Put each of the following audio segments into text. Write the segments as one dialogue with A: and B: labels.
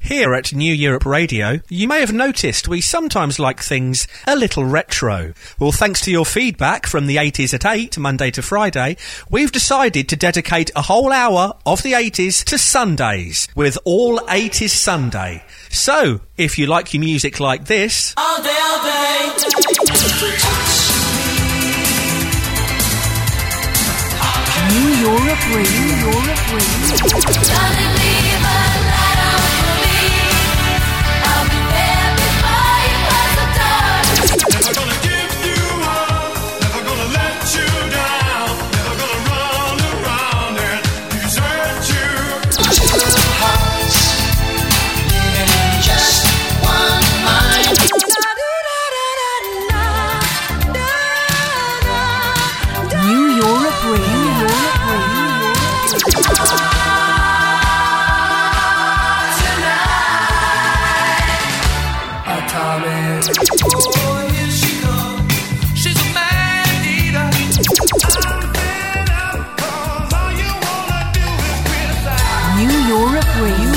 A: Here at New Europe Radio, you may have noticed we sometimes like things a little retro. Well, thanks to your feedback from the 80s at 8, Monday to Friday, we've decided to dedicate a whole hour of the 80s to Sundays, with All 80s Sunday. So, if you like your music like this...
B: All day, all day.
C: New Europe Radio.
B: Darling, leave a light on for me. I'll be there before you close the door.
D: Never gonna give you up, never gonna let you down, never gonna run around and desert you.
E: Two hearts living in just one mind.
C: New Europe Radio.
D: Oh, here she comes. She's a man eater. I'm fed up 'cause all you wanna do is criticize.
C: New Europe Radio.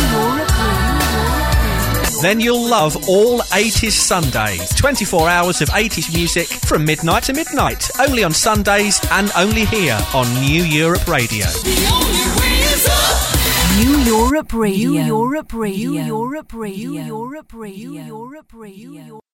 A: Then you'll love All 80s Sundays. 24 hours of 80s music from midnight to midnight. Only on Sundays and only here on New Europe Radio.
B: The only way is up.
C: New Europe Radio. New Europe Radio. New Europe Radio. New Europe Radio. New Europe Radio.